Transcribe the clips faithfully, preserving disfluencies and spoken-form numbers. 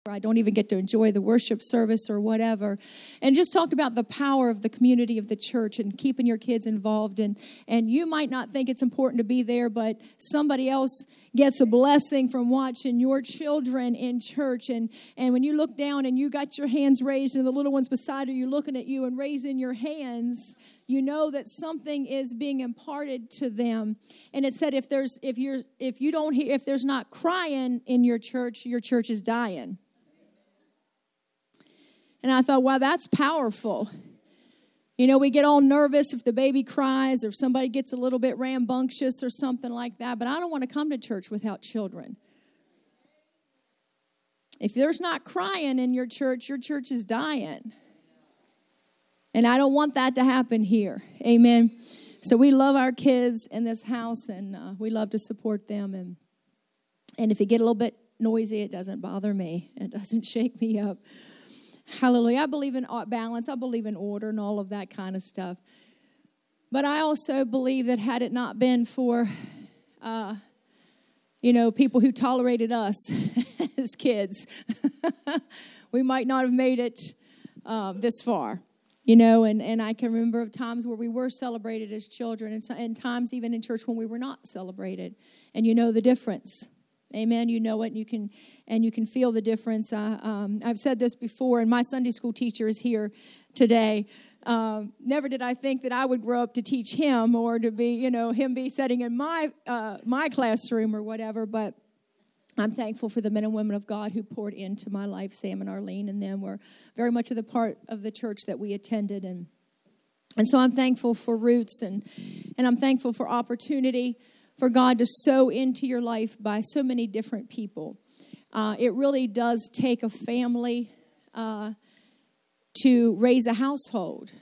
I don't even get to enjoy the worship service or whatever. And just talked about the power of the community of the church and keeping your kids involved. And, and you might not think it's important to be there, but somebody else gets a blessing from watching your children in church. And, and when you look down and you got your hands raised and the little ones beside you looking at you and raising your hands, you know that something is being imparted to them. And it said if there's if you're if you don't hear if there's not crying in your church, your church is dying. And I thought, wow, that's powerful. You know, we get all nervous if the baby cries or if somebody gets a little bit rambunctious or something like that. But I don't want to come to church without children. If there's not crying in your church, your church is dying. And I don't want that to happen here. Amen. So we love our kids in this house, and uh, we love to support them. And, and if you get a little bit noisy, it doesn't bother me. It doesn't shake me up. Hallelujah. I believe in balance. I believe in order and all of that kind of stuff. But I also believe that had it not been for, uh, you know, people who tolerated us as kids, we might not have made it uh, this far. You know, and, and I can remember of times where we were celebrated as children and, and times even in church when we were not celebrated. And you know the difference. Amen. You know it, and you can and you can feel the difference. I, um, I've said this before, and my Sunday school teacher is here today. Um, never did I think that I would grow up to teach him or to be, you know, him be sitting in my uh, my classroom or whatever. But I'm thankful for the men and women of God who poured into my life. Sam and Arlene and them were very much of the part of the church that we attended, and and so I'm thankful for roots, and and I'm thankful for opportunity. For God to sow into your life by so many different people. Uh, it really does take a family uh, to raise a household.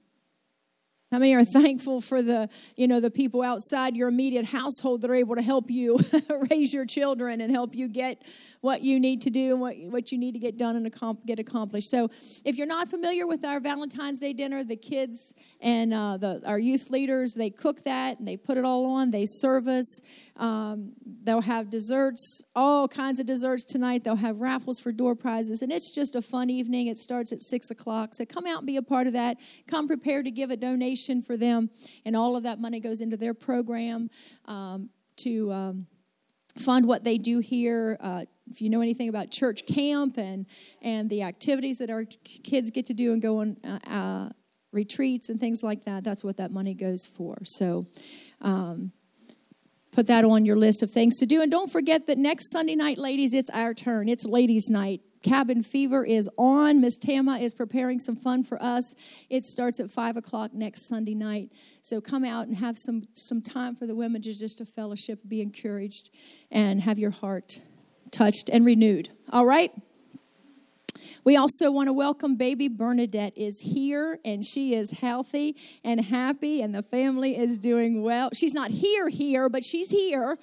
How many are thankful for the, you know, the people outside your immediate household that are able to help you raise your children and help you get what you need to do and what, what you need to get done and accom- get accomplished. So if you're not familiar with our Valentine's Day dinner, the kids and uh, the our youth leaders, they cook that and they put it all on. They serve us. Um, they'll have desserts, all kinds of desserts tonight. They'll have raffles for door prizes. And it's just a fun evening. It starts at six o'clock. So come out and be a part of that. Come prepared to give a donation for them. And all of that money goes into their program um, to um, fund what they do here. Uh, if you know anything about church camp and, and the activities that our kids get to do and go on uh, uh, retreats and things like that, that's what that money goes for. So um put that on your list of things to do. And don't forget that next Sunday night, ladies, it's our turn. It's ladies' night. Cabin Fever is on. Miss Tama is preparing some fun for us. It starts at five o'clock next Sunday night. So come out and have some, some time for the women to just to fellowship, be encouraged, and have your heart touched and renewed. All right? We also want to welcome baby Bernadette is here, and she is healthy and happy, and the family is doing well. She's not here here, but she's here.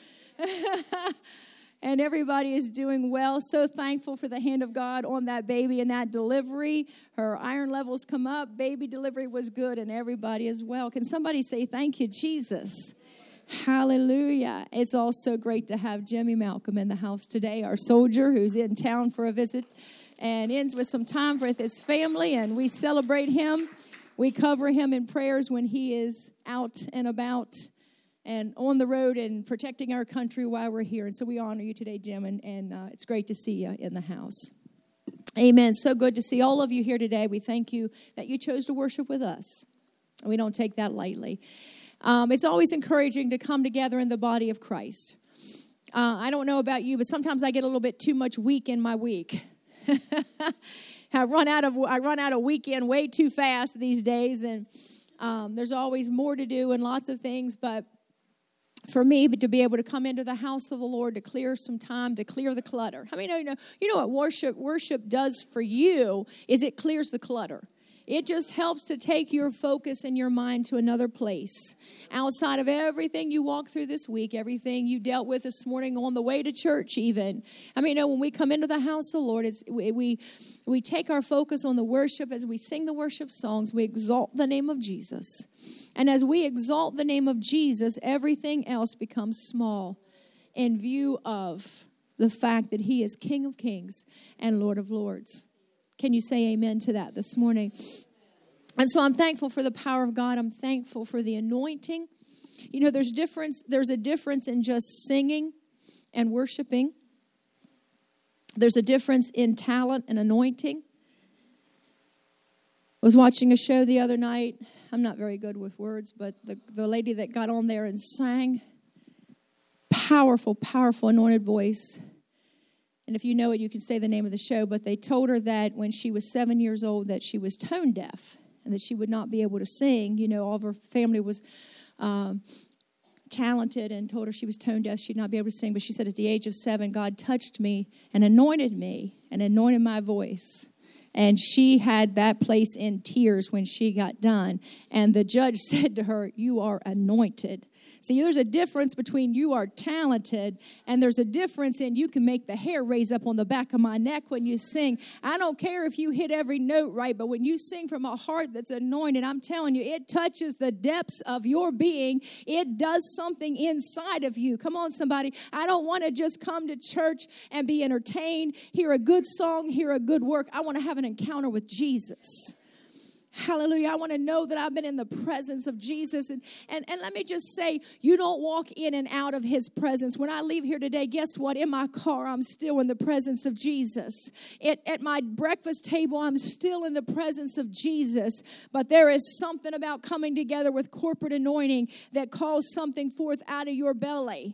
And everybody is doing well. So thankful for the hand of God on that baby and that delivery. Her iron levels come up. Baby delivery was good, and everybody is well. Can somebody say thank you, Jesus? Hallelujah. It's also great to have Jimmy Malcolm in the house today, our soldier who's in town for a visit and ends with some time with his family, and we celebrate him. We cover him in prayers when he is out and about and on the road and protecting our country while we're here. And so we honor you today, Jim, and, and uh, it's great to see you in the house. Amen. So good to see all of you here today. We thank you that you chose to worship with us. We don't take that lightly. Um, it's always encouraging to come together in the body of Christ. Uh, I don't know about you, but sometimes I get a little bit too much week in my week. I run out of I run out of weekend way too fast these days, and um, there's always more to do and lots of things. But for me, but to be able to come into the house of the Lord, to clear some time, to clear the clutter. I mean, you know, you know what worship worship does for you is it clears the clutter. It just helps to take your focus and your mind to another place. Outside of everything you walked through this week, everything you dealt with this morning on the way to church even. I mean, you know, when we come into the house of the Lord, it's, we, we we take our focus on the worship. As we sing the worship songs, we exalt the name of Jesus. And as we exalt the name of Jesus, everything else becomes small in view of the fact that he is King of Kings and Lord of Lords. Can you say amen to that this morning? And so I'm thankful for the power of God. I'm thankful for the anointing. You know, there's difference. There's a difference in just singing and worshiping. There's a difference in talent and anointing. I was watching a show the other night. I'm not very good with words, but the, the lady that got on there and sang, powerful, powerful anointed voice. And if you know it, you can say the name of the show. But they told her that when she was seven years old that she was tone deaf and that she would not be able to sing. You know, all of her family was um, talented and told her she was tone deaf. She'd not be able to sing. But she said at the age of seven, God touched me and anointed me and anointed my voice. And she had that place in tears when she got done. And the judge said to her, you are anointed. See, there's a difference between you are talented and there's a difference in you can make the hair raise up on the back of my neck when you sing. I don't care if you hit every note right, but when you sing from a heart that's anointed, I'm telling you, it touches the depths of your being. It does something inside of you. Come on, somebody. I don't want to just come to church and be entertained, hear a good song, hear a good work. I want to have an encounter with Jesus. Hallelujah. I want to know that I've been in the presence of Jesus. And, and, and let me just say, you don't walk in and out of his presence. When I leave here today, guess what? In my car, I'm still in the presence of Jesus. It, at my breakfast table, I'm still in the presence of Jesus. But there is something about coming together with corporate anointing that calls something forth out of your belly,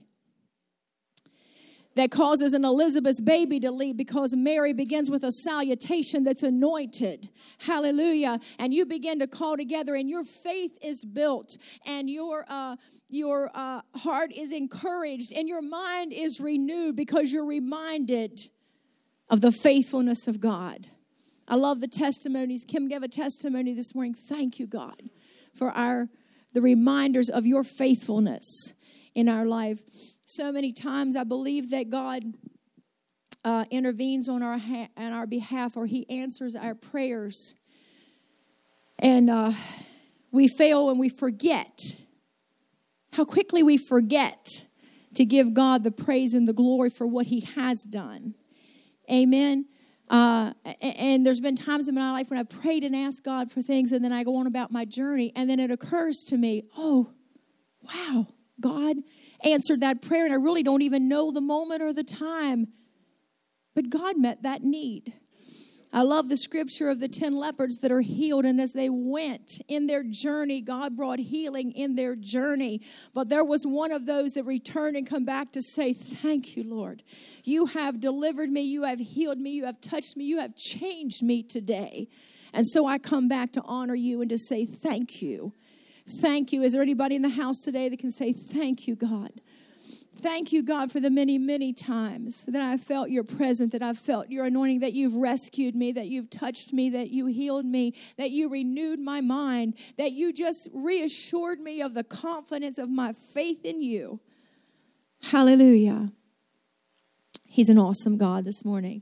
that causes an Elizabeth's baby to leap, because Mary begins with a salutation that's anointed. Hallelujah. And you begin to call together, and your faith is built, and your uh, your uh, heart is encouraged, and your mind is renewed because you're reminded of the faithfulness of God. I love the testimonies. Kim gave a testimony this morning. Thank you, God, for our the reminders of your faithfulness in our life. So many times I believe that God uh, intervenes on our ha- on our behalf, or he answers our prayers. And uh, we fail and we forget. How quickly we forget to give God the praise and the glory for what he has done. Amen. Uh, and there's been times in my life when I prayed and asked God for things, and then I go on about my journey, and then it occurs to me, oh, wow, God answered that prayer, and I really don't even know the moment or the time. But God met that need. I love the scripture of the ten lepers that are healed, and as they went in their journey, God brought healing in their journey. But there was one of those that returned and come back to say, thank you, Lord. You have delivered me. You have healed me. You have touched me. You have changed me today. And so I come back to honor you and to say thank you. Thank you. Is there anybody in the house today that can say, thank you, God? Thank you, God, for the many, many times that I felt your presence, that I felt your anointing, that you've rescued me, that you've touched me, that you healed me, that you renewed my mind, that you just reassured me of the confidence of my faith in you. Hallelujah. He's an awesome God this morning.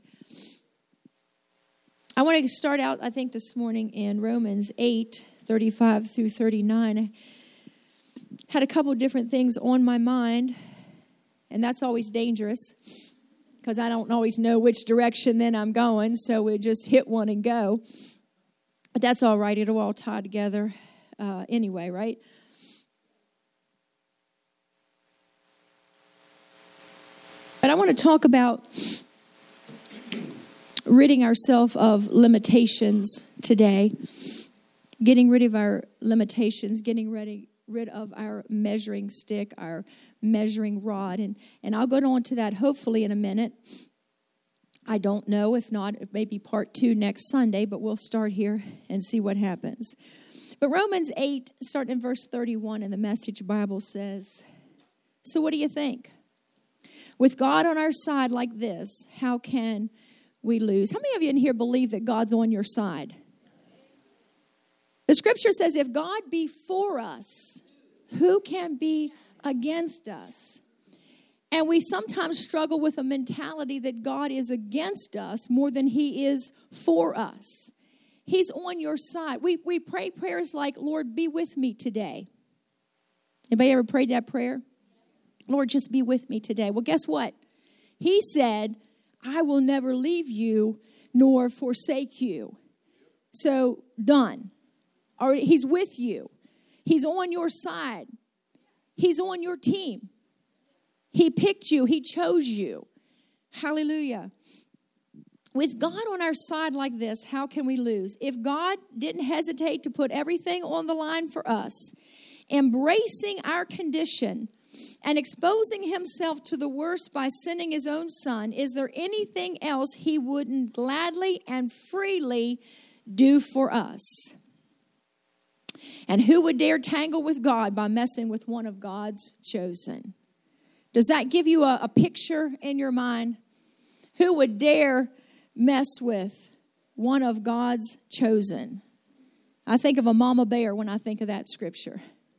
I want to start out, I think, this morning in Romans eight, thirty-five through thirty-nine. I had a couple different things on my mind, and that's always dangerous because I don't always know which direction then I'm going, so we just hit one and go. But that's all right. It'll all tie together uh, anyway, right? But I want to talk about ridding ourselves of limitations today. Getting rid of our limitations, getting ready, rid of our measuring stick, our measuring rod. And, and I'll go on to that hopefully in a minute. I don't know. If not, it may be part two next Sunday, but we'll start here and see what happens. But Romans eight, starting in verse thirty-one in the Message Bible says, so what do you think? With God on our side like this, how can we lose? How many of you in here believe that God's on your side? The scripture says, if God be for us, who can be against us? And we sometimes struggle with a mentality that God is against us more than he is for us. He's on your side. We, we pray prayers like, Lord, be with me today. Anybody ever prayed that prayer? Lord, just be with me today. Well, guess what? He said, I will never leave you nor forsake you. So, done. Or he's with you. He's on your side. He's on your team. He picked you. He chose you. Hallelujah. With God on our side like this, how can we lose? If God didn't hesitate to put everything on the line for us, embracing our condition and exposing himself to the worst by sending his own son, is there anything else he wouldn't gladly and freely do for us? And who would dare tangle with God by messing with one of God's chosen? Does that give you a, a picture in your mind? Who would dare mess with one of God's chosen? I think of a mama bear when I think of that scripture.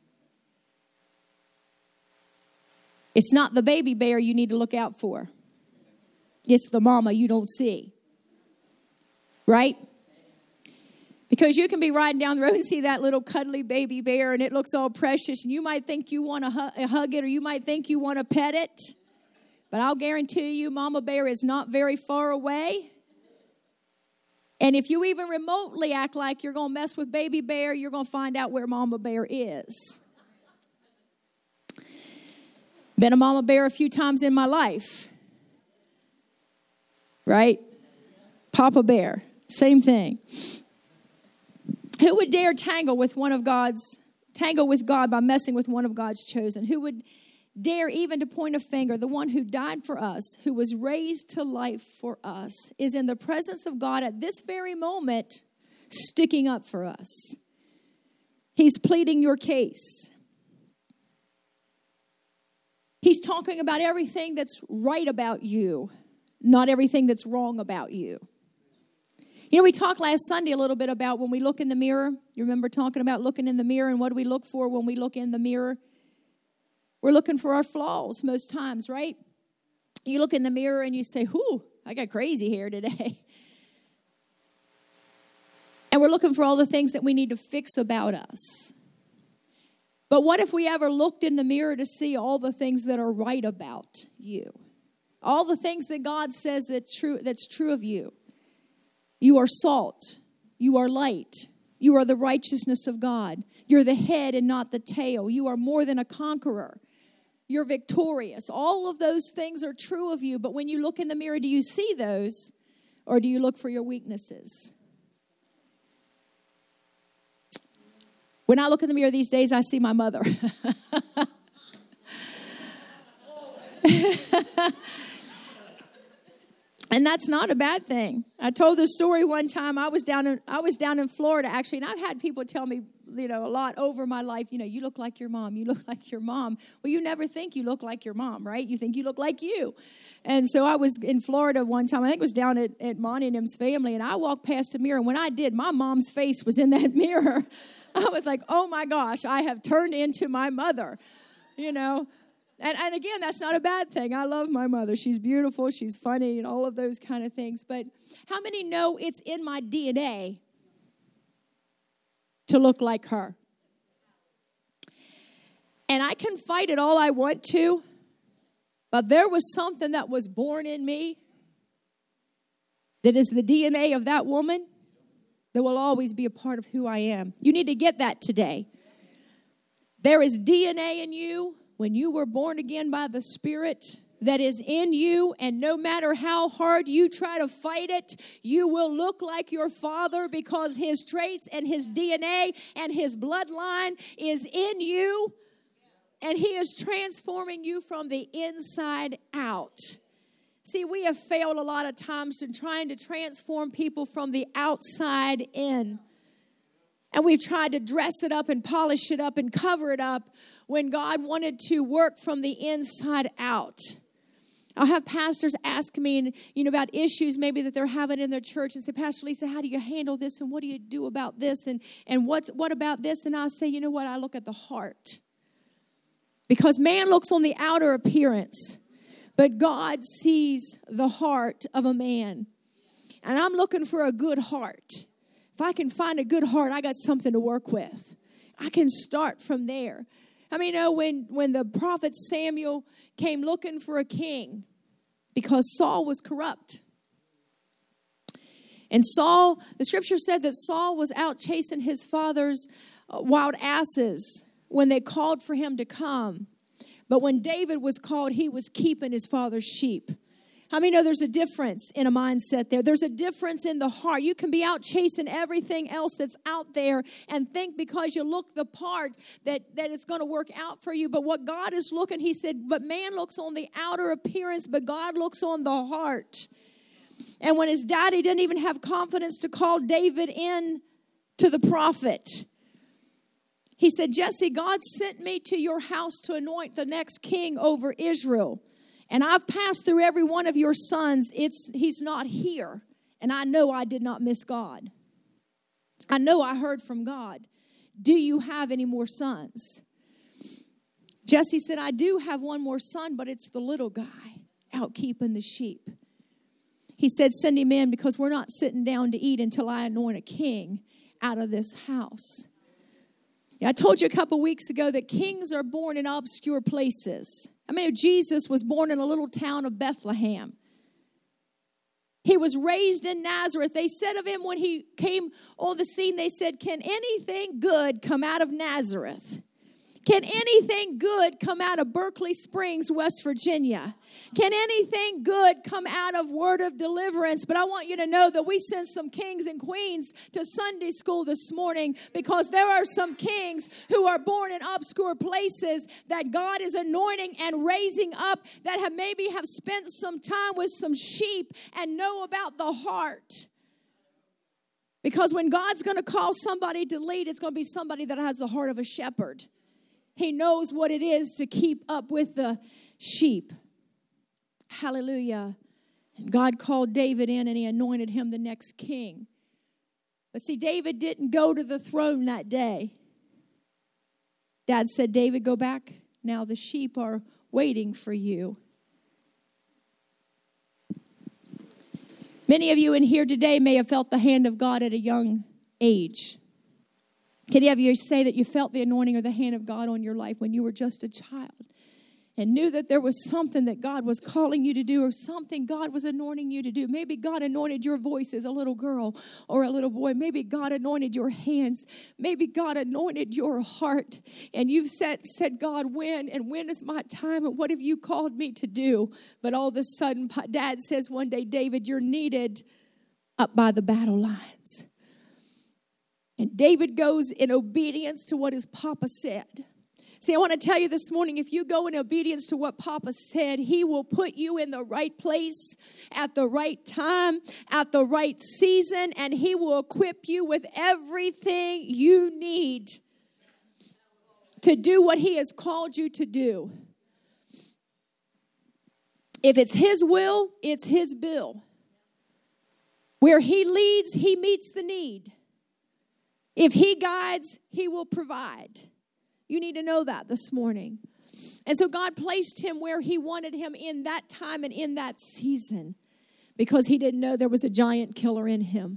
It's not the baby bear you need to look out for. It's the mama you don't see. Right? Because you can be riding down the road and see that little cuddly baby bear and it looks all precious. And you might think you want to hu- hug it, or you might think you want to pet it. But I'll guarantee you, mama bear is not very far away. And if you even remotely act like you're going to mess with baby bear, you're going to find out where mama bear is. Been a mama bear a few times in my life. Right? Papa bear, same thing. Who would dare tangle with one of God's, tangle with God by messing with one of God's chosen? Who would dare even to point a finger? The one who died for us, who was raised to life for us, is in the presence of God at this very moment, sticking up for us. He's pleading your case. He's talking about everything that's right about you, not everything that's wrong about you. You know, we talked last Sunday a little bit about when we look in the mirror. You remember talking about looking in the mirror, and what do we look for when we look in the mirror? We're looking for our flaws most times, right? You look in the mirror and you say, whew, I got crazy hair today. And we're looking for all the things that we need to fix about us. But what if we ever looked in the mirror to see all the things that are right about you? All the things that God says that's true, that's true of you. You are salt. You are light. You are the righteousness of God. You're the head and not the tail. You are more than a conqueror. You're victorious. All of those things are true of you. But when you look in the mirror, do you see those, or do you look for your weaknesses? When I look in the mirror these days, I see my mother. And that's not a bad thing. I told this story one time. I was down in I was down in Florida, actually, and I've had people tell me, you know, a lot over my life, you know, you look like your mom. You look like your mom. Well, you never think you look like your mom, right? You think you look like you. And so I was in Florida one time. I think it was down at, at Monty and him's family, and I walked past a mirror. And when I did, my mom's face was in that mirror. I was like, oh, my gosh, I have turned into my mother, you know. And, and again, that's not a bad thing. I love my mother. She's beautiful. She's funny and all of those kind of things. But how many know it's in my D N A to look like her? And I can fight it all I want to, but there was something that was born in me that is the D N A of that woman that will always be a part of who I am. You need to get that today. There is D N A in you when you were born again by the Spirit that is in you, and no matter how hard you try to fight it, you will look like your Father, because his traits and his D N A and his bloodline is in you, and he is transforming you from the inside out. See, we have failed a lot of times in trying to transform people from the outside in. And we've tried to dress it up and polish it up and cover it up when God wanted to work from the inside out. I'll have pastors ask me, you know, about issues maybe that they're having in their church, and say, Pastor Lisa, how do you handle this, and what do you do about this, and, and what's, what about this? And I'll say, you know what, I look at the heart. Because man looks on the outer appearance, but God sees the heart of a man. And I'm looking for a good heart. If I can find a good heart, I got something to work with. I can start from there. I mean, you know, when, when the prophet Samuel came looking for a king, because Saul was corrupt. And Saul, the scripture said that Saul was out chasing his father's uh, wild asses when they called for him to come. But when David was called, he was keeping his father's sheep. How many know there's a difference in a mindset there? There's a difference in the heart. You can be out chasing everything else that's out there and think because you look the part that, that it's going to work out for you. But what God is looking, he said, but man looks on the outer appearance, but God looks on the heart. And when his daddy didn't even have confidence to call David in to the prophet, he said, Jesse, God sent me to your house to anoint the next king over Israel. And I've passed through every one of your sons. It's he's not here. And I know I did not miss God. I know I heard from God. Do you have any more sons? Jesse said, I do have one more son, but it's the little guy out keeping the sheep. He said, send him in because we're not sitting down to eat until I anoint a king out of this house. I told you a couple weeks ago that kings are born in obscure places. I mean, Jesus was born in a little town of Bethlehem. He was raised in Nazareth. They said of him when he came on the scene, they said, can anything good come out of Nazareth? Can anything good come out of Berkeley Springs, West Virginia? Can anything good come out of Word of Deliverance? But I want you to know that we sent some kings and queens to Sunday school this morning because there are some kings who are born in obscure places that God is anointing and raising up that have maybe have spent some time with some sheep and know about the heart. Because when God's going to call somebody to lead, it's going to be somebody that has the heart of a shepherd. He knows what it is to keep up with the sheep. Hallelujah. And God called David in and he anointed him the next king. But see, David didn't go to the throne that day. Dad said, David, go back. Now the sheep are waiting for you. Many of you in here today may have felt the hand of God at a young age. Can you have you say that you felt the anointing or the hand of God on your life when you were just a child and knew that there was something that God was calling you to do or something God was anointing you to do? Maybe God anointed your voice as a little girl or a little boy. Maybe God anointed your hands. Maybe God anointed your heart. And you've said, said, God, when? And when is my time? And what have you called me to do? But all of a sudden, Dad says one day, David, you're needed up by the battle lines. And David goes in obedience to what his papa said. See, I want to tell you this morning, if you go in obedience to what Papa said, he will put you in the right place at the right time, at the right season, and he will equip you with everything you need to do what he has called you to do. If it's his will, it's his bill. Where he leads, he meets the need. If he guides, he will provide. You need to know that this morning. And so God placed him where he wanted him in that time and in that season because he didn't know there was a giant killer in him.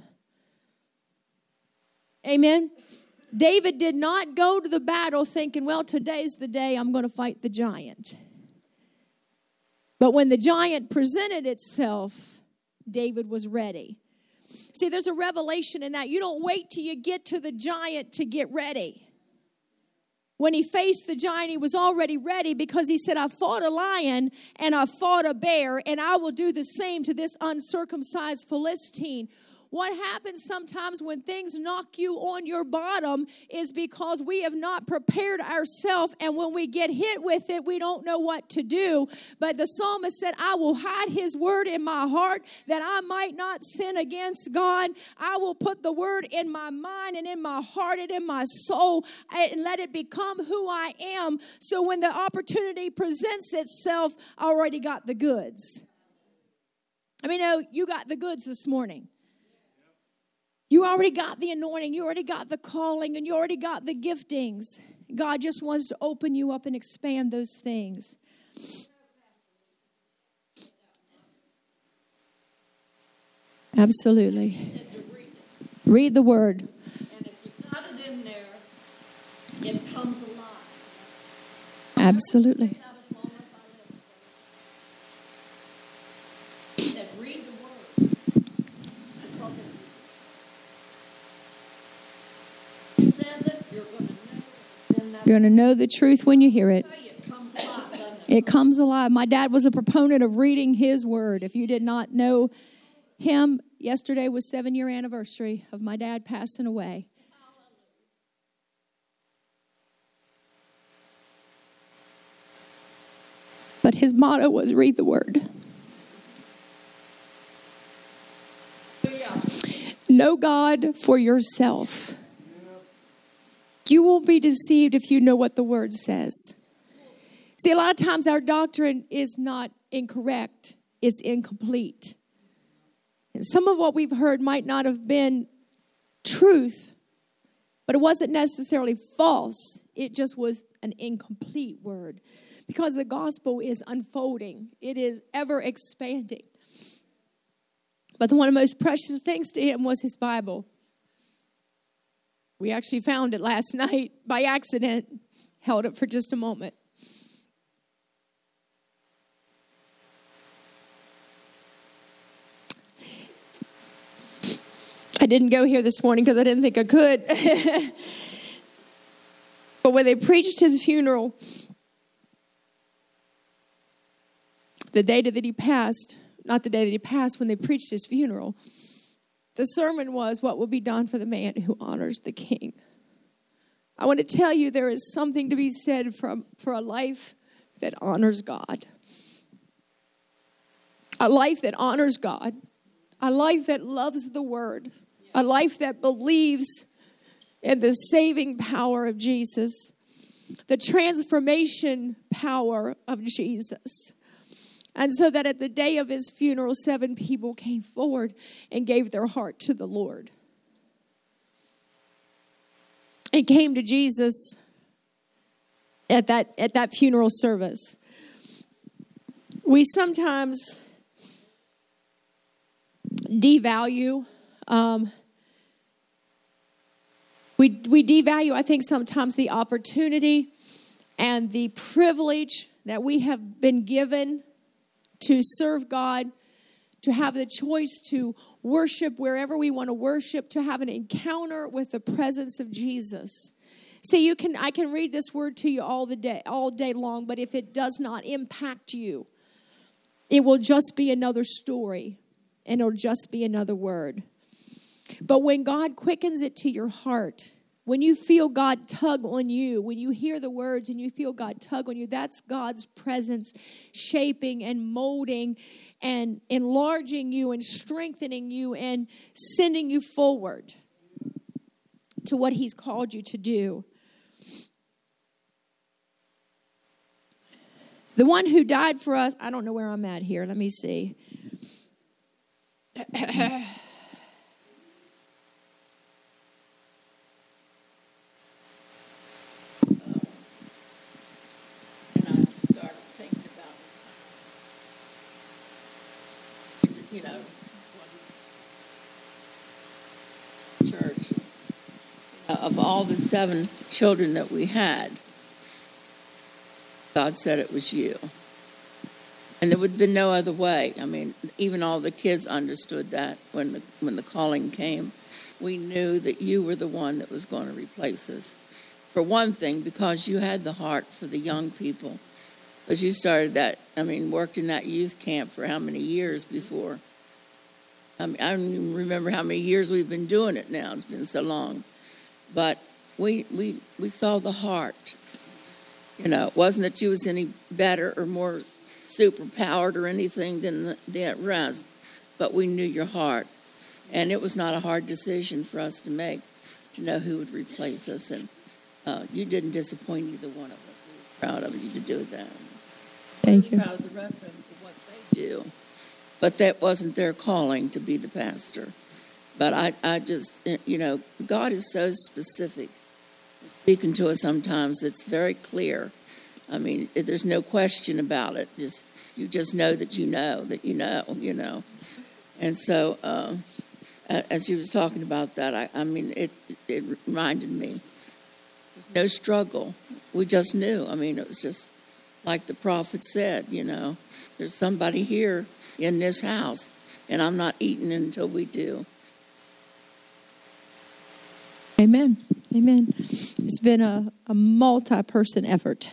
Amen. David did not go to the battle thinking, well, today's the day I'm going to fight the giant. But when the giant presented itself, David was ready. See, there's a revelation in that. You don't wait till you get to the giant to get ready. When he faced the giant, he was already ready because he said, I fought a lion and I fought a bear, and I will do the same to this uncircumcised Philistine. What happens sometimes when things knock you on your bottom is because we have not prepared ourselves, and when we get hit with it, we don't know what to do. But the psalmist said, I will hide his word in my heart that I might not sin against God. I will put the word in my mind and in my heart and in my soul and let it become who I am. So when the opportunity presents itself, I already got the goods. I mean, no, you got the goods this morning. You already got the anointing. You already got the calling. And you already got the giftings. God just wants to open you up and expand those things. Absolutely. Read the word. And if you got it in there, it comes alive. Absolutely. You're going to know the truth when you hear it. Tell you, it comes alive, doesn't it? It comes alive. My dad was a proponent of reading his word. If you did not know him, yesterday was seven-year anniversary of my dad passing away. But his motto was read the word. Know God for yourself. You won't be deceived if you know what the word says. See, a lot of times our doctrine is not incorrect, it's incomplete. And some of what we've heard might not have been truth, but it wasn't necessarily false. It just was an incomplete word. Because the gospel is unfolding. It is ever expanding. But one of the most precious things to him was his Bible. We actually found it last night by accident. Held it for just a moment. I didn't go here this morning because I didn't think I could. But when they preached his funeral, the day that he passed, not the day that he passed, when they preached his funeral, the sermon was, what will be done for the man who honors the king? I want to tell you there is something to be said from, for a life that honors God. A life that honors God. A life that loves the word. A life that believes in the saving power of Jesus. The transformation power of Jesus. And so that at the day of his funeral, seven people came forward and gave their heart to the Lord. And came to Jesus at that, at that funeral service. We sometimes devalue. Um, we, we devalue, I think, sometimes the opportunity and the privilege that we have been given to serve God, to have the choice to worship wherever we want to worship, to have an encounter with the presence of Jesus. See, you can I can read this word to you all the day, all day long, but if it does not impact you, it will just be another story, and it'll just be another word. But when God quickens it to your heart, when you feel God tug on you, when you hear the words and you feel God tug on you, that's God's presence shaping and molding and enlarging you and strengthening you and sending you forward to what he's called you to do. The one who died for us, I don't know where I'm at here. Let me see. You know, church, of all the seven children that we had, God said it was you. And there would have been no other way. I mean, even all the kids understood that when the, when the calling came. We knew that you were the one that was going to replace us. For one thing, because you had the heart for the young people. Because you started that, I mean, worked in that youth camp for how many years before? I mean, I don't even remember how many years we've been doing it now. It's been so long. But we we we saw the heart. You know, it wasn't that you was any better or more superpowered or anything than the, the rest, but we knew your heart. And it was not a hard decision for us to make, to know who would replace us. And uh, you didn't disappoint either one of us. We were proud of you to do that. Thank you. Proud of the rest of them for what they do. But that wasn't their calling to be the pastor. But I, I just, you know, God is so specific. Speaking to us sometimes, it's very clear. I mean, there's no question about it. Just you just know that you know that you know, you know. And so, uh, as you was talking about that, I, I mean, it it reminded me. There's no struggle. We just knew. I mean, it was just like the prophet said, you know, there's somebody here in this house, and I'm not eating until we do. Amen. Amen. It's been a, a multi-person effort.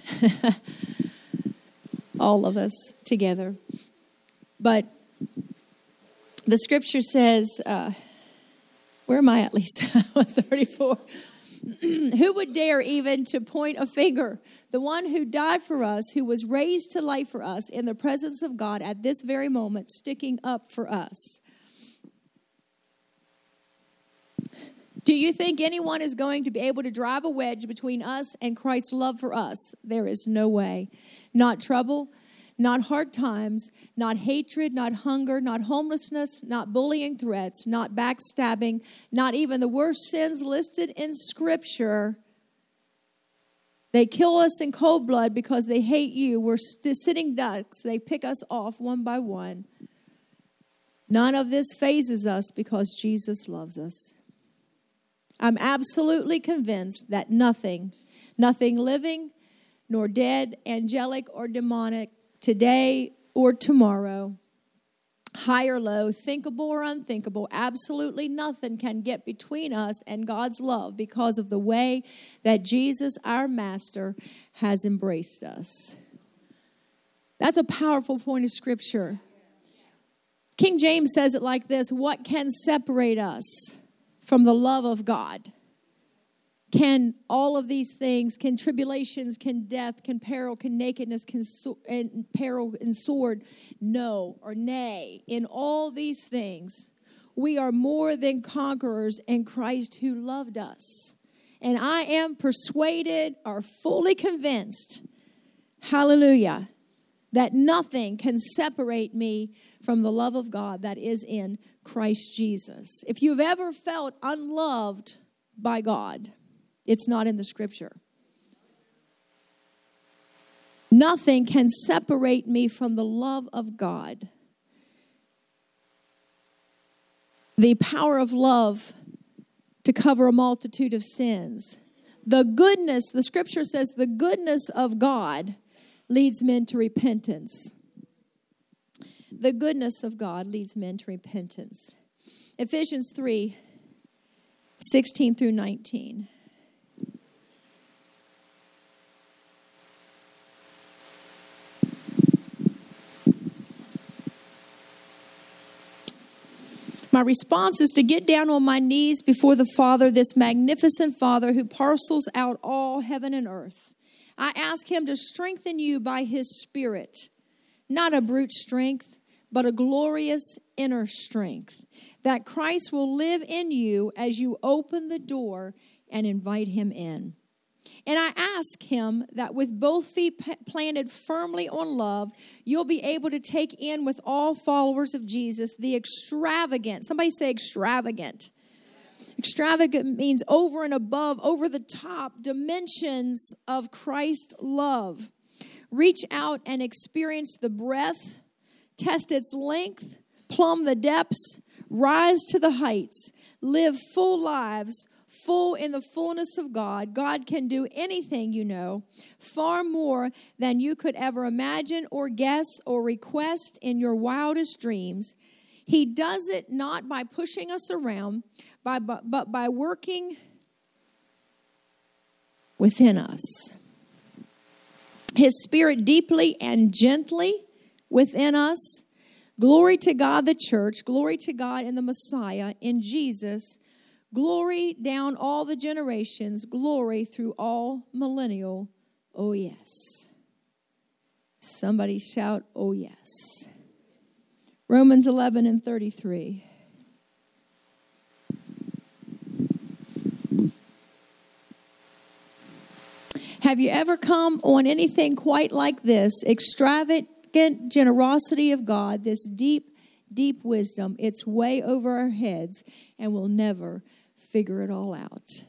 All of us together. But the scripture says, uh, where am I at least? thirty-four. Who would dare even to point a finger? The one who died for us, who was raised to life for us in the presence of God at this very moment, sticking up for us. Do you think anyone is going to be able to drive a wedge between us and Christ's love for us? There is no way. Not trouble, not hard times, not hatred, not hunger, not homelessness, not bullying threats, not backstabbing, not even the worst sins listed in Scripture. They kill us in cold blood because they hate you. We're st- sitting ducks. They pick us off one by one. None of this phases us because Jesus loves us. I'm absolutely convinced that nothing, nothing living, nor dead, angelic or demonic, today or tomorrow, high or low, thinkable or unthinkable, absolutely nothing can get between us and God's love because of the way that Jesus, our Master, has embraced us. That's a powerful point of Scripture. King James says it like this: what can separate us from the love of God? Can all of these things, can tribulations, can death, can peril, can nakedness, can so, and peril and sword? No or nay. In all these things, we are more than conquerors in Christ who loved us. And I am persuaded or fully convinced, hallelujah, that nothing can separate me from the love of God that is in Christ Jesus. If you've ever felt unloved by God, it's not in the Scripture. Nothing can separate me from the love of God. The power of love to cover a multitude of sins. The goodness, the Scripture says, the goodness of God leads men to repentance. The goodness of God leads men to repentance. Ephesians three, sixteen through nineteen. My response is to get down on my knees before the Father, this magnificent Father who parcels out all heaven and earth. I ask him to strengthen you by his Spirit, not a brute strength, but a glorious inner strength, that Christ will live in you as you open the door and invite him in. And I ask him that with both feet planted firmly on love, you'll be able to take in with all followers of Jesus the extravagant, somebody say extravagant. Extravagant means over and above, over the top dimensions of Christ's love. Reach out and experience the breadth, test its length, plumb the depths, rise to the heights, live full lives, full in the fullness of God. God can do anything, you know, far more than you could ever imagine or guess or request in your wildest dreams. He does it not by pushing us around, by, but, but by working within us. His Spirit deeply and gently within us. Glory to God, the church. Glory to God in the Messiah, in Jesus. Glory down all the generations. Glory through all millennial. Oh, yes. Somebody shout, oh, yes. Romans eleven and thirty-three. Have you ever come on anything quite like this? Extravagant generosity of God, this deep, deep wisdom. It's way over our heads, and we'll never figure it all out.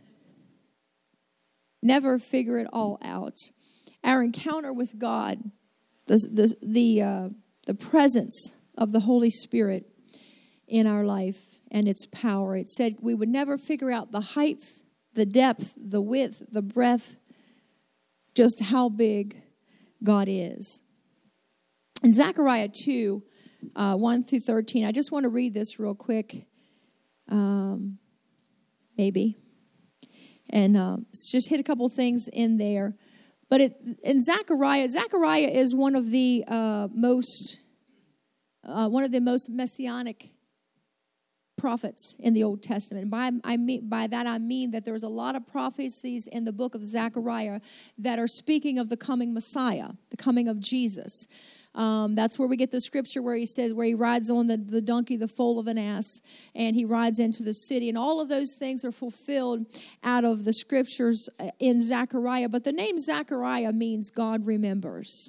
Never figure it all out. Our encounter with God, the the the, uh, the presence of the Holy Spirit in our life and its power. It said we would never figure out the height, the depth, the width, the breadth, just how big God is. In Zechariah two, uh, one through thirteen, I just want to read this real quick. Um, maybe. And um, just hit a couple things in there. But it, in Zechariah, Zechariah is one of the uh, most, uh, one of the most messianic prophets in the Old Testament. By I mean by that I mean that there's a lot of prophecies in the book of Zechariah that are speaking of the coming Messiah, the coming of Jesus. Um, that's where we get the scripture where he says, where he rides on the, the donkey, the foal of an ass, and he rides into the city. And all of those things are fulfilled out of the scriptures in Zechariah. But the name Zechariah means God remembers.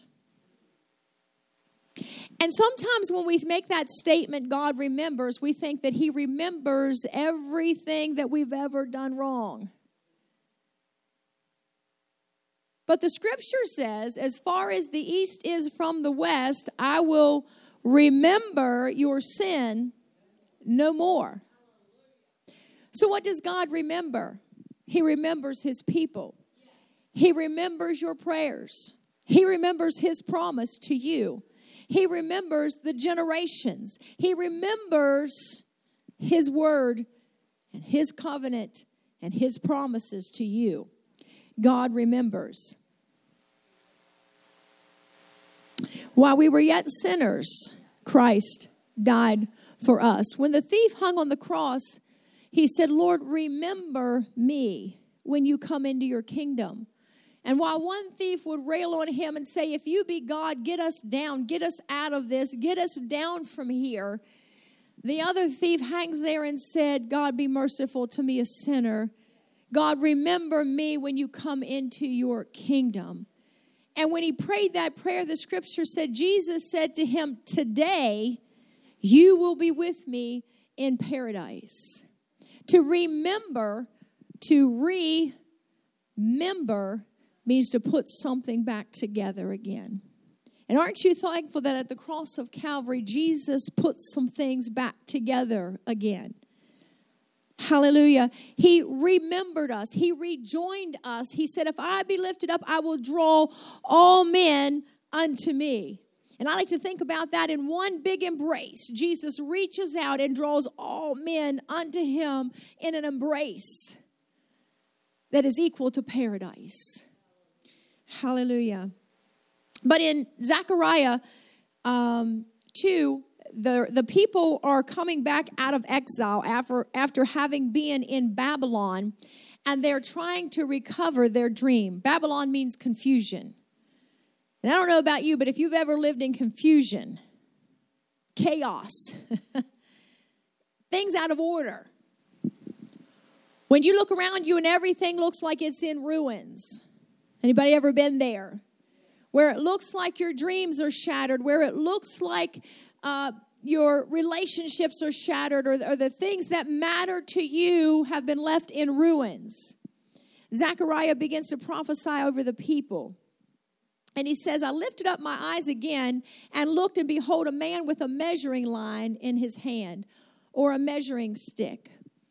And sometimes when we make that statement, God remembers, we think that he remembers everything that we've ever done wrong. But the scripture says, as far as the east is from the west, I will remember your sin no more. So what does God remember? He remembers his people. He remembers your prayers. He remembers his promise to you. He remembers the generations. He remembers his word and his covenant and his promises to you. God remembers. While we were yet sinners, Christ died for us. When the thief hung on the cross, he said, Lord, remember me when you come into your kingdom. And while one thief would rail on him and say, if you be God, get us down, get us out of this, get us down from here. The other thief hangs there and said, God, be merciful to me, a sinner. God, remember me when you come into your kingdom. And when he prayed that prayer, the scripture said, Jesus said to him, today you will be with me in paradise. To remember, to remember means to put something back together again. And aren't you thankful that at the cross of Calvary, Jesus put some things back together again? Hallelujah. He remembered us. He rejoined us. He said, if I be lifted up, I will draw all men unto me. And I like to think about that in one big embrace. Jesus reaches out and draws all men unto him in an embrace that is equal to paradise. Hallelujah. But in Zechariah um, two, The, the people are coming back out of exile after, after having been in Babylon, and they're trying to recover their dream. Babylon means confusion. And I don't know about you, but if you've ever lived in confusion, chaos, things out of order, when you look around you and everything looks like it's in ruins. Anybody ever been there? Where it looks like your dreams are shattered, where it looks like uh, your relationships are shattered, or, or the things that matter to you have been left in ruins. Zechariah begins to prophesy over the people. And he says, I lifted up my eyes again and looked, and behold, a man with a measuring line in his hand, or a measuring stick.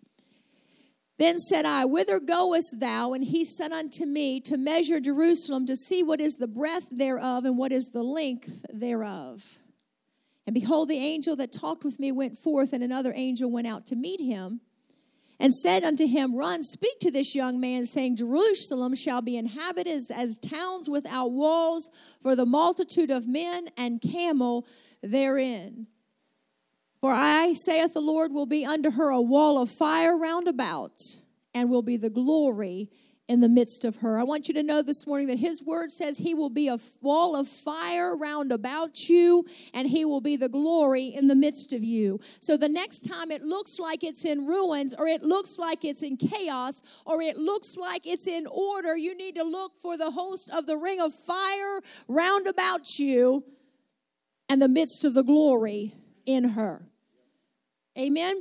Then said I, whither goest thou? And he said unto me, to measure Jerusalem, to see what is the breadth thereof, and what is the length thereof. And behold, the angel that talked with me went forth, and another angel went out to meet him, and said unto him, run, speak to this young man, saying, Jerusalem shall be inhabited as, as towns without walls, for the multitude of men and camel therein. For I, saith the Lord, will be unto her a wall of fire round about, and will be the glory in the midst of her. I want you to know this morning that his word says he will be a wall of fire round about you, and he will be the glory in the midst of you. So the next time it looks like it's in ruins, or it looks like it's in chaos, or it looks like it's in order, you need to look for the host of the ring of fire round about you, and the midst of the glory in her. Amen.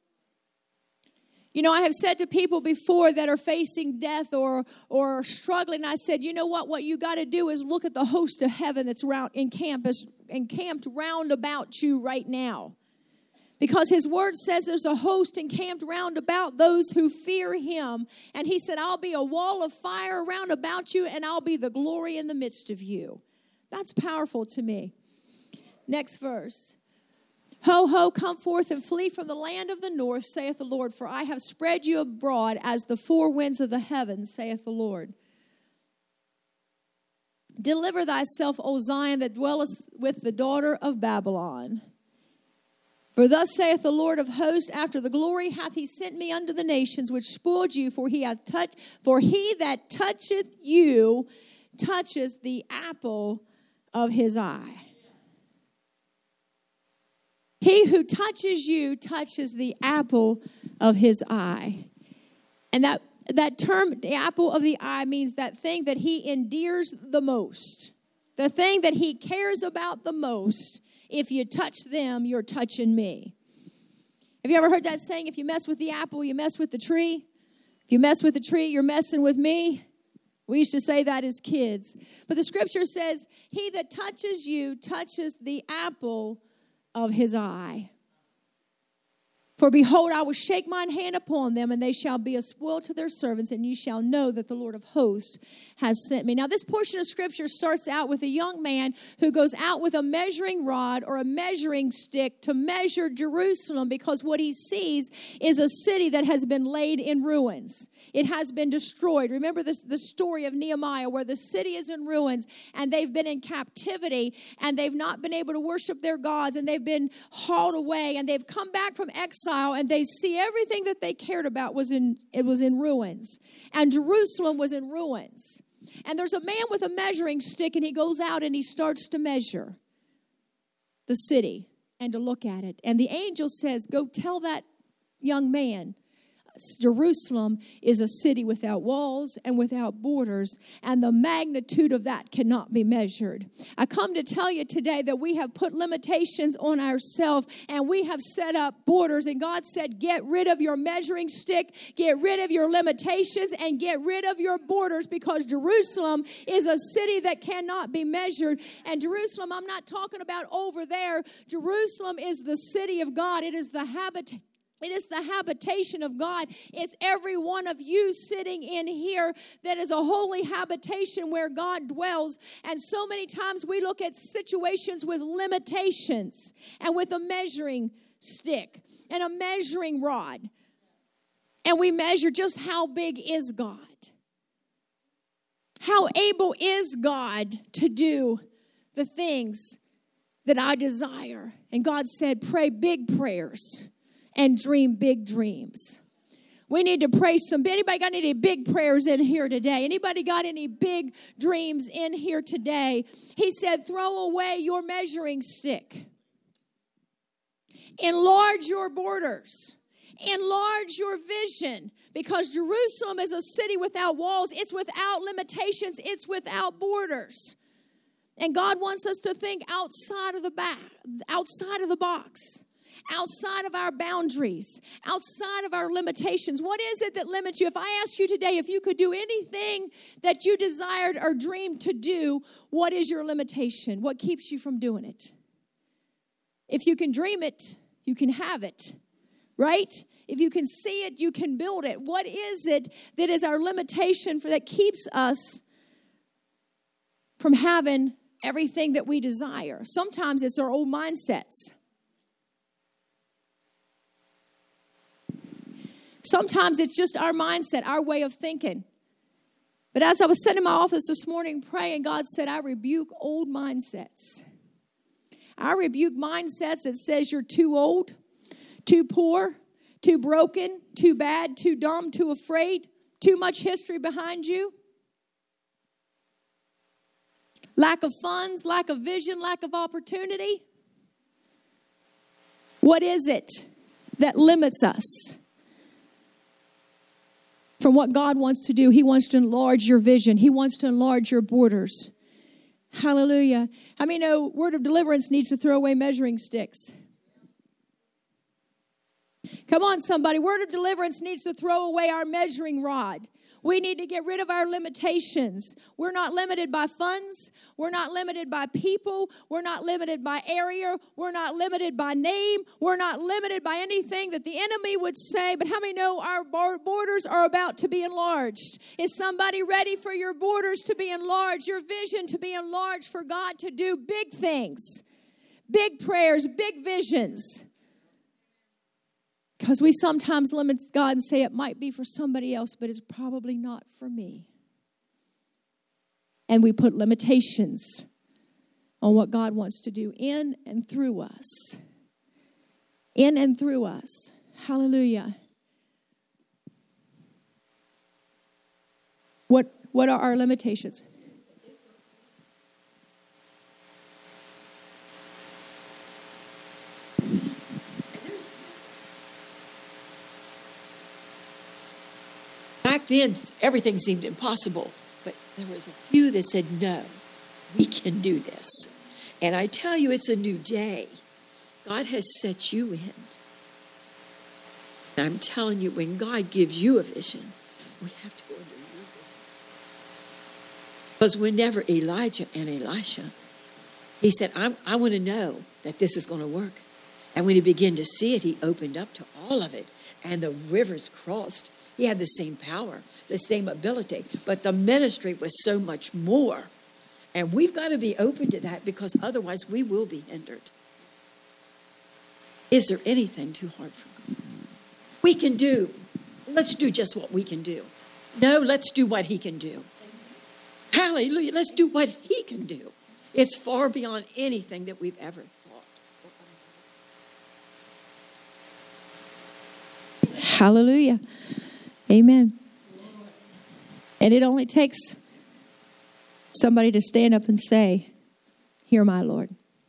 You know, I have said to people before that are facing death or or struggling, I said, you know what? What you got to do is look at the host of heaven that's round encamped, encamped round about you right now. Because his word says there's a host encamped round about those who fear him. And he said, I'll be a wall of fire round about you, and I'll be the glory in the midst of you. That's powerful to me. Next verse. Ho, ho, come forth and flee from the land of the north, saith the Lord, for I have spread you abroad as the four winds of the heavens, saith the Lord. Deliver thyself, O Zion, that dwellest with the daughter of Babylon. For thus saith the Lord of hosts, after the glory hath he sent me unto the nations which spoiled you, for he hath touched, for he that toucheth you touches the apple of his eye. He who touches you touches the apple of his eye. And that, that term, the apple of the eye, means that thing that he endears the most. The thing that he cares about the most. If you touch them, you're touching me. Have you ever heard that saying, if you mess with the apple, you mess with the tree? If you mess with the tree, you're messing with me? We used to say that as kids. But the scripture says, he that touches you touches the apple of his eye. For behold, I will shake mine hand upon them, and they shall be a spoil to their servants, and ye shall know that the Lord of hosts has sent me. Now, this portion of scripture starts out with a young man who goes out with a measuring rod or a measuring stick to measure Jerusalem, because what he sees is a city that has been laid in ruins. It has been destroyed. Remember this, the story of Nehemiah, where the city is in ruins, and they've been in captivity, and they've not been able to worship their gods, and they've been hauled away, and they've come back from exile. And they see everything that they cared about was in it was in ruins. And Jerusalem was in ruins. And there's a man with a measuring stick, and he goes out and he starts to measure the city and to look at it. And the angel says, go tell that young man, Jerusalem is a city without walls and without borders, and the magnitude of that cannot be measured. I come to tell you today that we have put limitations on ourselves, and we have set up borders, and God said, get rid of your measuring stick, get rid of your limitations, and get rid of your borders, because Jerusalem is a city that cannot be measured. And Jerusalem, I'm not talking about over there. Jerusalem is the city of God. It is the habitation. It is the habitation of God. It's every one of you sitting in here that is a holy habitation where God dwells. And so many times we look at situations with limitations and with a measuring stick and a measuring rod. And we measure just how big is God. How able is God to do the things that I desire? And God said, pray big prayers and dream big dreams. We need to pray some. Anybody got any big prayers in here today? Anybody got any big dreams in here today? He said, throw away your measuring stick. Enlarge your borders. Enlarge your vision, because Jerusalem is a city without walls. It's without limitations. It's without borders. And God wants us to think outside of the back, outside of the box. Outside of our boundaries, outside of our limitations. What is it that limits you? If I ask you today, if you could do anything that you desired or dreamed to do, what is your limitation? What keeps you from doing it? If you can dream it, you can have it, right? If you can see it, you can build it. What is it that is our limitation for that keeps us from having everything that we desire? Sometimes it's our old mindsets. Sometimes it's just our mindset, our way of thinking. But as I was sitting in my office this morning praying, God said, I rebuke old mindsets. I rebuke mindsets that says you're too old, too poor, too broken, too bad, too dumb, too afraid, too much history behind you. Lack of funds, lack of vision, lack of opportunity. What is it that limits us from what God wants to do? He wants to enlarge your vision. He wants to enlarge your borders. Hallelujah. How many know Word of Deliverance needs to throw away measuring sticks? Come on, somebody. Word of Deliverance needs to throw away our measuring rod. We need to get rid of our limitations. We're not limited by funds. We're not limited by people. We're not limited by area. We're not limited by name. We're not limited by anything that the enemy would say. But how many know our borders are about to be enlarged? Is somebody ready for your borders to be enlarged, your vision to be enlarged, for God to do big things? big prayers, big visions. Because we sometimes limit God and say it might be for somebody else, but it's probably not for me. And we put limitations on what God wants to do in and through us. In and through us. Hallelujah. What, what are our limitations? Back then, everything seemed impossible, but there was a few that said, no, we can do this. And I tell you, it's a new day. God has set you in. And I'm telling you, when God gives you a vision, we have to go under your vision. Because whenever Elijah and Elisha, he said, I'm, I want to know that this is going to work. And when he began to see it, he opened up to all of it. And the rivers crossed. He had the same power, the same ability. But the ministry was so much more. And we've got to be open to that, because otherwise we will be hindered. Is there anything too hard for God? We can do. Let's do just what we can do. No, let's do what he can do. Hallelujah. Let's do what he can do. It's far beyond anything that we've ever thought. Hallelujah. Amen. And it only takes somebody to stand up and say, "Hear my Lord.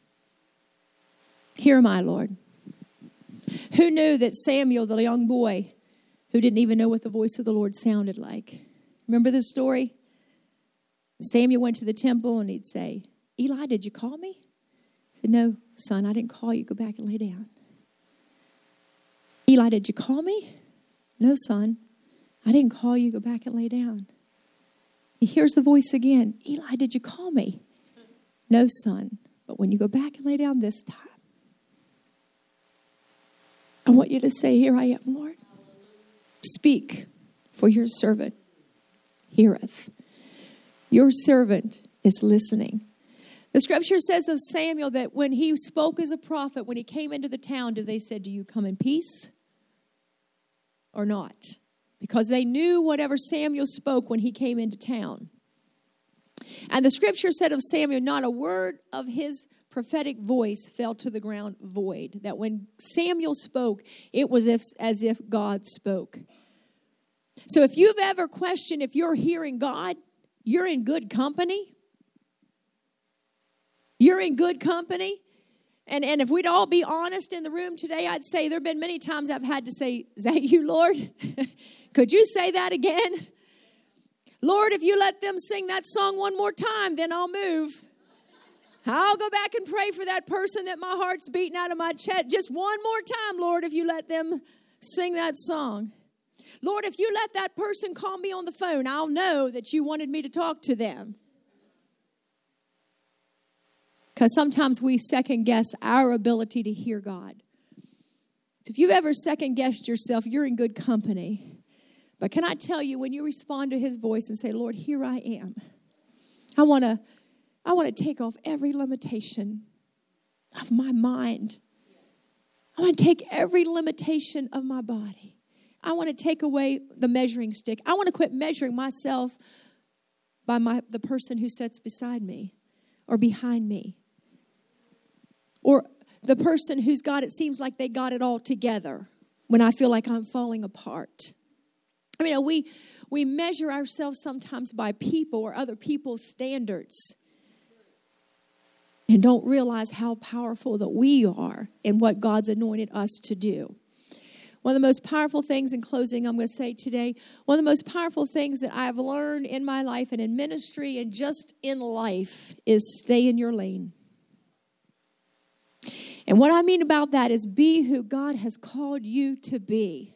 Hear my Lord." Who knew that Samuel, the young boy, who didn't even know what the voice of the Lord sounded like? Remember the story? Samuel went to the temple and he'd say, "Eli, did you call me?" He said, "No, son, I didn't call you. Go back and lay down." "Eli, did you call me?" "No, son, I didn't call you. Go back and lay down." He hears the voice again. "Eli, did you call me?" "No, son, but when you go back and lay down this time, I want you to say, 'Here I am, Lord. Speak, for your servant heareth.'" Your servant is listening. The scripture says of Samuel that when he spoke as a prophet, when he came into the town, they said, "Do you come in peace or not?" Because they knew whatever Samuel spoke when he came into town. And the scripture said of Samuel, not a word of his prophetic voice fell to the ground void. That when Samuel spoke, it was if, as if God spoke. So if you've ever questioned if you're hearing God, you're in good company. You're in good company. And, and if we'd all be honest in the room today, I'd say there have been many times I've had to say, "Is that you, Lord? Could you say that again? Lord, if you let them sing that song one more time, then I'll move. I'll go back and pray for that person that my heart's beating out of my chest. Just one more time, Lord, if you let them sing that song. Lord, if you let that person call me on the phone, I'll know that you wanted me to talk to them." Because sometimes we second guess our ability to hear God. So if you've ever second guessed yourself, you're in good company. But can I tell you, when you respond to his voice and say, "Lord, here I am. I want to I want to take off every limitation of my mind. I want to take every limitation of my body. I want to take away the measuring stick. I want to quit measuring myself by my the person who sits beside me or behind me. Or the person who's got, it seems like they got it all together when I feel like I'm falling apart." I mean, we, we measure ourselves sometimes by people or other people's standards and don't realize how powerful that we are and what God's anointed us to do. One of the most powerful things, in closing, I'm going to say today, one of the most powerful things that I've learned in my life and in ministry and just in life is stay in your lane. And what I mean about that is be who God has called you to be.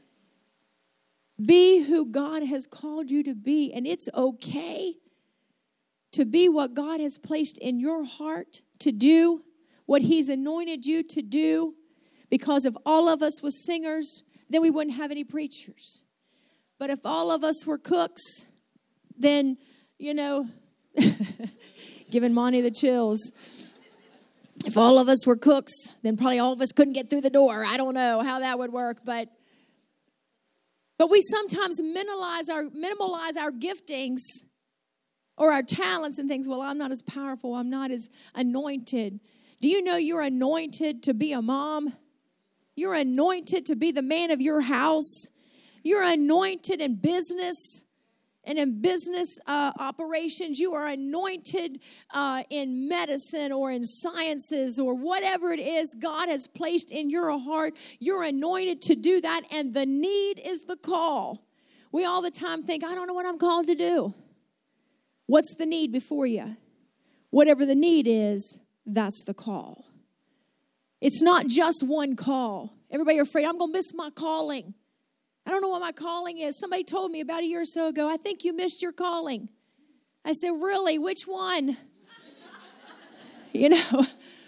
Be who God has called you to be. And it's okay to be what God has placed in your heart to do, what he's anointed you to do. Because if all of us was singers, then we wouldn't have any preachers. But if all of us were cooks, then, you know, giving Monty the chills. If all of us were cooks, then probably all of us couldn't get through the door. I don't know how that would work, but but we sometimes minimalize our minimalize our giftings or our talents and things. Well, I'm not as powerful. I'm not as anointed. Do you know you're anointed to be a mom? You're anointed to be the man of your house. You're anointed in business and in business uh, operations. You are anointed uh, in medicine or in sciences or whatever it is God has placed in your heart. You're anointed to do that, and the need is the call. We all the time think, I don't know what I'm called to do. What's the need before you? Whatever the need is, that's the call. It's not just one call. Everybody afraid, I'm going to miss my calling. I don't know what my calling is. Somebody told me about a year or so ago, I think you missed your calling. I said, really? Which one? You know.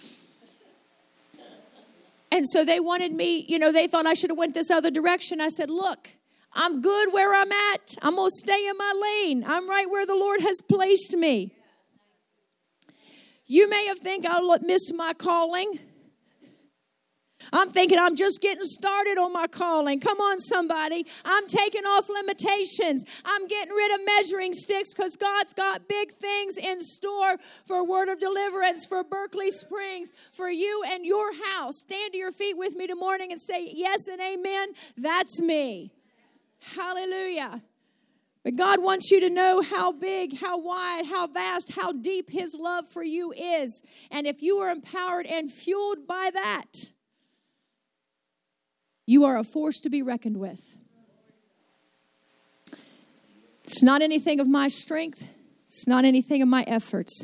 And so they wanted me, you know, they thought I should have went this other direction. I said, look, I'm good where I'm at. I'm going to stay in my lane. I'm right where the Lord has placed me. You may have think I missed my calling. I'm thinking I'm just getting started on my calling. Come on, somebody. I'm taking off limitations. I'm getting rid of measuring sticks because God's got big things in store for Word of Deliverance, for Berkeley Springs, for you and your house. Stand to your feet with me tomorrow morning and say yes and amen. That's me. Hallelujah. But God wants you to know how big, how wide, how vast, how deep His love for you is. And if you are empowered and fueled by that, you are a force to be reckoned with. It's not anything of my strength. It's not anything of my efforts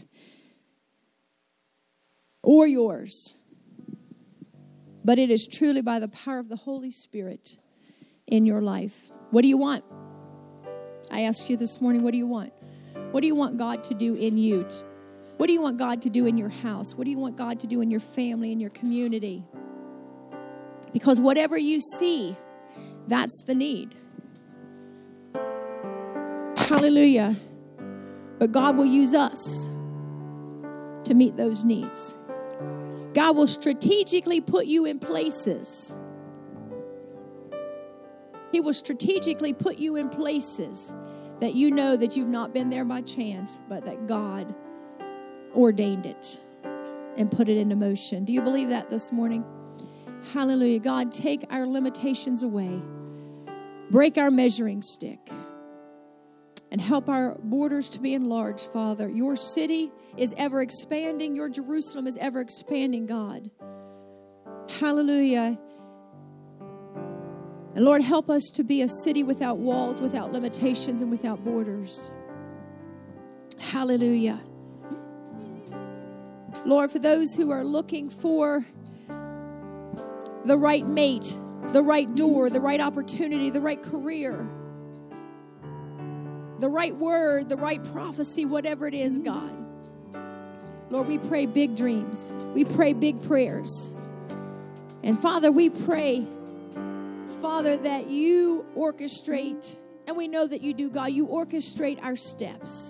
or yours. But it is truly by the power of the Holy Spirit in your life. What do you want? I asked you this morning, what do you want? What do you want God to do in you? What do you want God to do in your house? What do you want God to do in your family, in your community? Because whatever you see, that's the need. Hallelujah. But God will use us to meet those needs. God will strategically put you in places. He will strategically put you in places that you know that you've not been there by chance, but that God ordained it and put it into motion. Do you believe that this morning? Hallelujah. God, take our limitations away. Break our measuring stick. And help our borders to be enlarged, Father. Your city is ever expanding. Your Jerusalem is ever expanding, God. Hallelujah. And Lord, help us to be a city without walls, without limitations, and without borders. Hallelujah. Lord, for those who are looking for the right mate, the right door, the right opportunity, the right career, the right word, the right prophecy, whatever it is, God. Lord, we pray big dreams. We pray big prayers. And Father, we pray, Father, that you orchestrate, and we know that you do, God, you orchestrate our steps.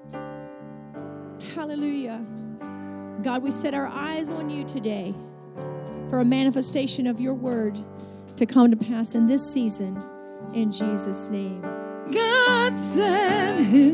Hallelujah. God, we set our eyes on you today for a manifestation of your word to come to pass in this season, in Jesus' name. God sent his